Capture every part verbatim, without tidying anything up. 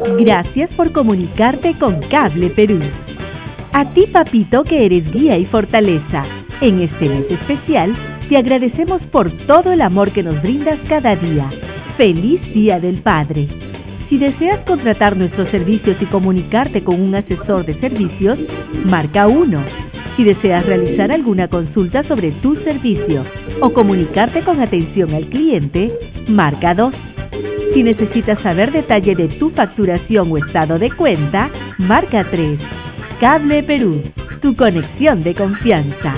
Gracias por comunicarte con Cable Perú. A ti, papito, que eres guía y fortaleza. En este mes especial, te agradecemos por todo el amor que nos brindas cada día. ¡Feliz Día del Padre! Si deseas contratar nuestros servicios y comunicarte con un asesor de servicios, marca uno. Si deseas realizar alguna consulta sobre tu servicio o comunicarte con atención al cliente, marca dos. Si necesitas saber detalle de tu facturación o estado de cuenta, marca tres. Cable Perú, tu conexión de confianza.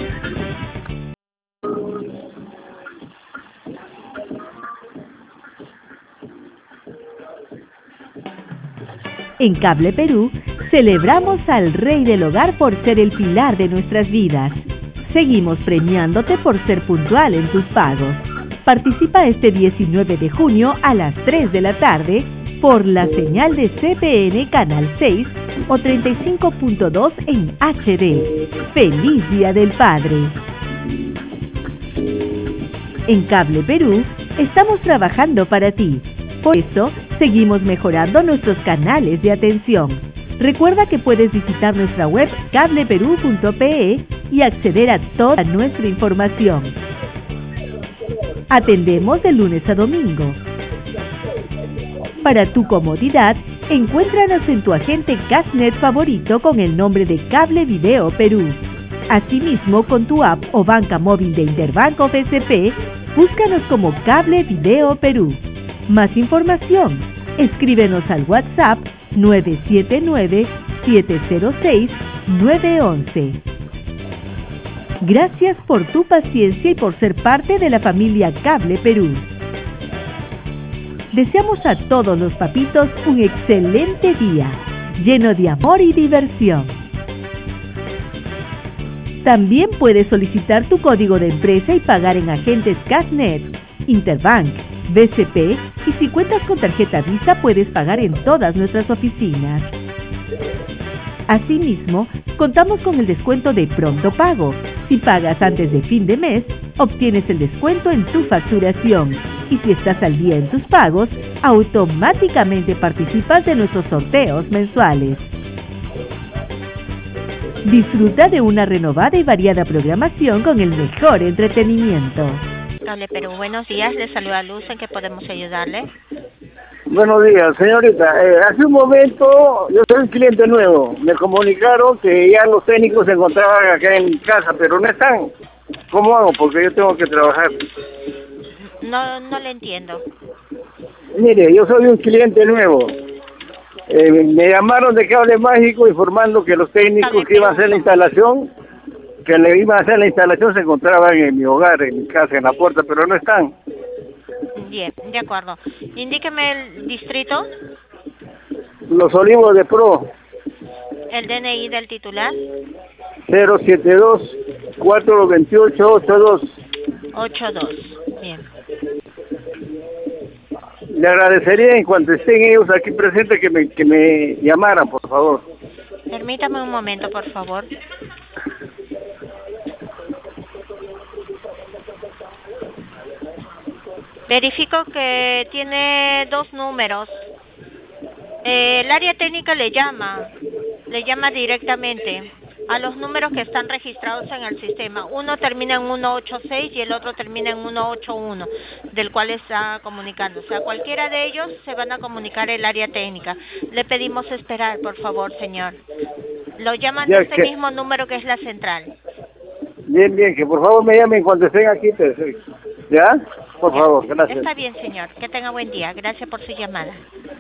En Cable Perú, celebramos al Rey del Hogar por ser el pilar de nuestras vidas. Seguimos premiándote por ser puntual en tus pagos. Participa este diecinueve de junio a las tres de la tarde por la señal de C P N Canal seis o treinta y cinco punto dos en H D. ¡Feliz Día del Padre! En Cable Perú, estamos trabajando para ti. Por eso, seguimos mejorando nuestros canales de atención. Recuerda que puedes visitar nuestra web cable perú punto pe y acceder a toda nuestra información. Atendemos de lunes a domingo. Para tu comodidad, encuéntranos en tu agente Cashnet favorito con el nombre de Cable Video Perú. Asimismo, con tu app o banca móvil de Interbanco B C P, búscanos como Cable Video Perú. Más información, escríbenos al WhatsApp nueve siete nueve, siete cero seis, nueve uno uno. Gracias por tu paciencia y por ser parte de la familia Cable Perú. Deseamos a todos los papitos un excelente día, lleno de amor y diversión. También puedes solicitar tu código de empresa y pagar en agentes Cashnet, Interbank, B C P, y si cuentas con tarjeta Visa puedes pagar en todas nuestras oficinas. Asimismo, contamos con el descuento de pronto pago. Si pagas antes de fin de mes, obtienes el descuento en tu facturación. Y si estás al día en tus pagos, automáticamente participas de nuestros sorteos mensuales. Disfruta de una renovada y variada programación con el mejor entretenimiento. Cable Perú, buenos días, le saluda Luz, ¿en qué podemos ayudarle? Buenos días, señorita. Eh, hace un momento yo soy un cliente nuevo. Me comunicaron que ya los técnicos se encontraban acá en casa, pero no están. ¿Cómo hago? Porque yo tengo que trabajar. No, no le entiendo. Mire, yo soy un cliente nuevo. Eh, me llamaron de Cable Mágico informando que los técnicos Cable que iban a hacer la instalación, que le iban a hacer la instalación, se encontraban en mi hogar, en mi casa, en la puerta, pero no están. Bien, de acuerdo. Indíqueme el distrito. Los Olivos de Pro. El D N I del titular. cero siete dos, cuatro dos ocho, ocho dos. ocho dos, bien. Le agradecería en cuanto estén ellos aquí presentes que me, que me llamaran, por favor. Permítame un momento, por favor. Verifico que tiene dos números. Eh, el área técnica le llama, le llama directamente a los números que están registrados en el sistema. Uno termina en uno ocho seis y el otro termina en uno ocho uno, del cual está comunicando. O sea, cualquiera de ellos se van a comunicar el área técnica. Le pedimos esperar, por favor, señor. Lo llaman de este mismo número que es la central. Bien, bien, que por favor me llamen cuando estén aquí. ¿Ya? Por favor, gracias. Está bien, señor. Que tenga buen día. Gracias por su llamada.